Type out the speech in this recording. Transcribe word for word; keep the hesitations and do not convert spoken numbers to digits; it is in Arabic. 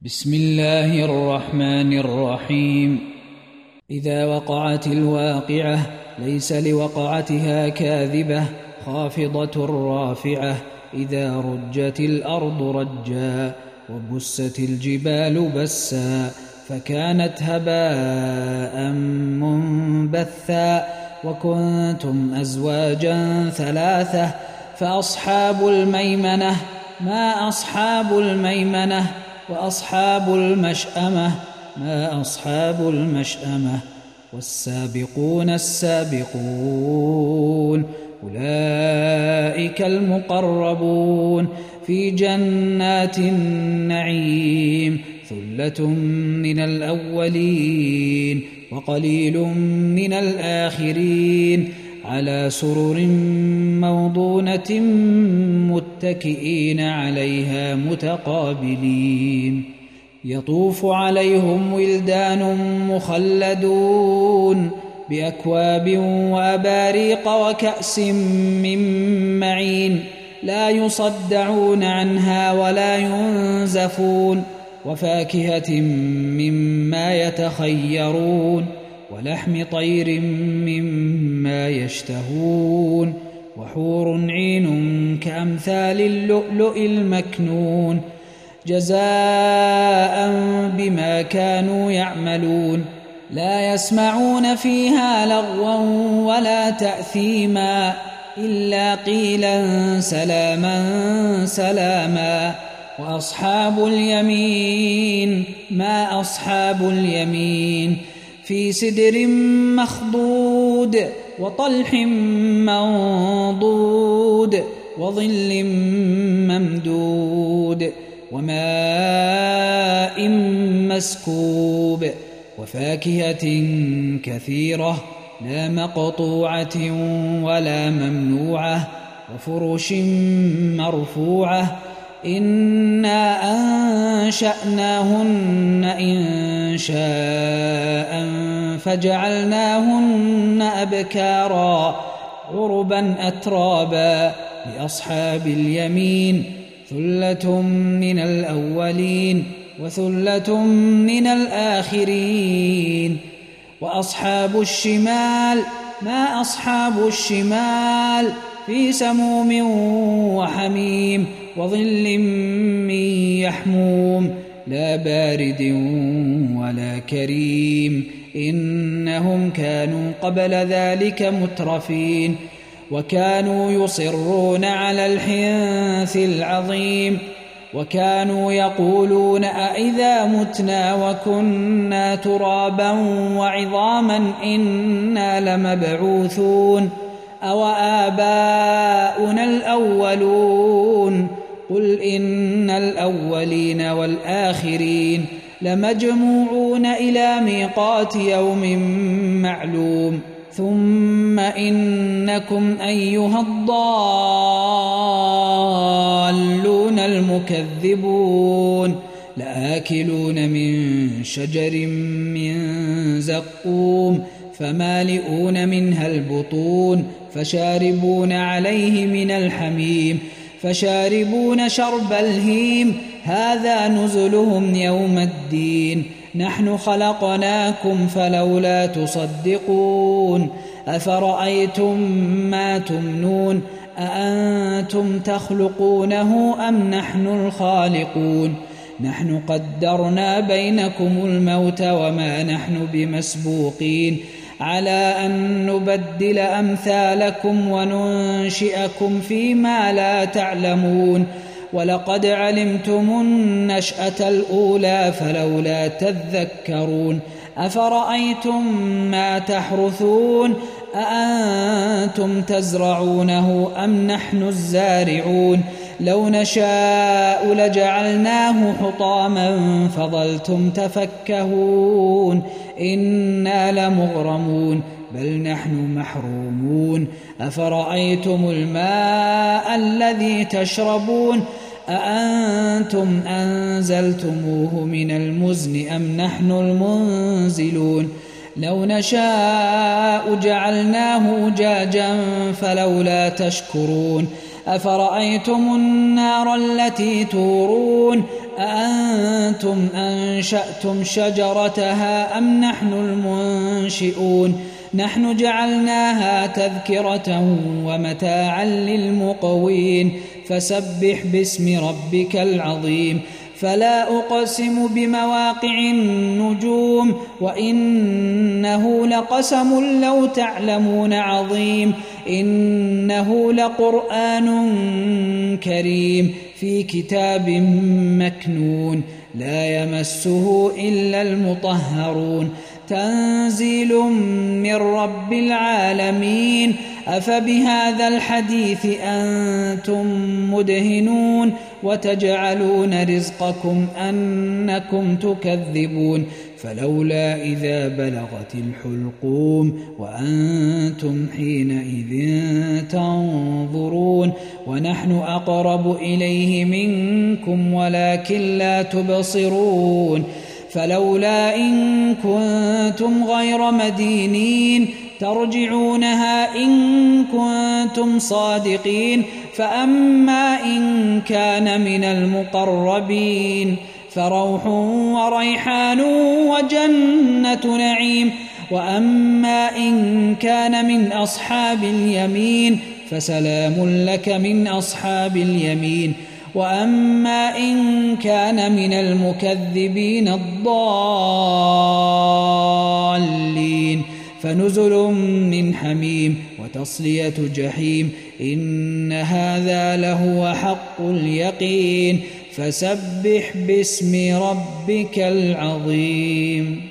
بسم الله الرحمن الرحيم. إذا وقعت الواقعة ليس لوقعتها كاذبة خافضة رافعة. إذا رجت الأرض رجا وبست الجبال بسا فكانت هباء منبثا وكنتم أزواجا ثلاثة فأصحاب الميمنة ما أصحاب الميمنة وأصحاب المشأمة ما أصحاب المشأمة والسابقون السابقون أولئك المقربون في جنات النعيم ثلة من الأولين وقليل من الآخرين على سرر موضونة متكئين عليها متقابلين يطوف عليهم ولدان مخلدون بأكواب وأباريق وكأس من معين لا يصدعون عنها ولا ينزفون وفاكهة مما يتخيرون ولحم طير مما يشتهون وحور عين كأمثال اللؤلؤ المكنون جزاء بما كانوا يعملون لا يسمعون فيها لغوا ولا تأثيما إلا قيلا سلاما سلاما وأصحاب اليمين ما أصحاب اليمين في سدر مخضود وطلح منضود وظل ممدود وماء مسكوب وفاكهة كثيرة لا مقطوعة ولا ممنوعة وفرش مرفوعة إنا أنشأناهن إنشاء فجعلناهن أبكارا عربا أترابا لأصحاب اليمين ثلة من الأولين وثلة من الآخرين وأصحاب الشمال ما أصحاب الشمال في سموم وحميم وظل من يحموم لا بارد ولا كريم إنهم كانوا قبل ذلك مترفين وكانوا يصرون على الحنث العظيم وكانوا يقولون أئذا متنا وكنا ترابا وعظاما إنا لمبعوثون أو آباؤنا الأولون قل إن الأولين والآخرين لمجموعون إلى ميقات يوم معلوم ثم إنكم أيها الضالون المكذبون لآكلون من شجر من زقوم فمالئون منها البطون فشاربون عليه من الحميم فشاربون شرب الهيم هذا نزلهم يوم الدين نحن خلقناكم فلولا تصدقون أفرأيتم ما تمنون أأنتم تخلقونه أم نحن الخالقون نحن قدرنا بينكم الموت وما نحن بمسبوقين على أن نبدل أمثالكم وننشئكم فيما لا تعلمون ولقد علمتم النشأة الأولى فلولا تذكرون أفرأيتم ما تحرثون أأنتم تزرعونه أم نحن الزارعون لو نشاء لجعلناه حطاما فظلتم تفكهون إنا لمغرمون بل نحن محرومون أفرأيتم الماء الذي تشربون أأنتم أنزلتموه من المزن أم نحن المنزلون لو نشاء جعلناه جاجا فلولا تشكرون أفرأيتم النار التي تورون أأنتم أنشأتم شجرتها أم نحن المنشئون نحن جعلناها تذكرة ومتاعا للمقوين فسبح باسم ربك العظيم فلا أقسم بمواقع النجوم وإنه لقسم لو تعلمون عظيم إنه لقرآن كريم في كتاب مكنون لا يمسه إلا المطهرون تنزيل من رب العالمين أفبهذا الحديث أنتم مدهنون وتجعلون رزقكم أنكم تكذبون فلولا إذا بلغت الحلقوم وأنتم حينئذ تنظرون ونحن أقرب إليه منكم ولكن لا تبصرون فلولا إن كنتم غير مدينين ترجعونها إن كنتم صادقين فأما إن كان من المقربين فروح وريحان وجنة نعيم وأما إن كان من أصحاب اليمين فسلام لك من أصحاب اليمين وأما إن كان من المكذبين الضالين فنزل من حميم وتصلية جحيم إن هذا لهو حق اليقين فسبح باسم ربك العظيم.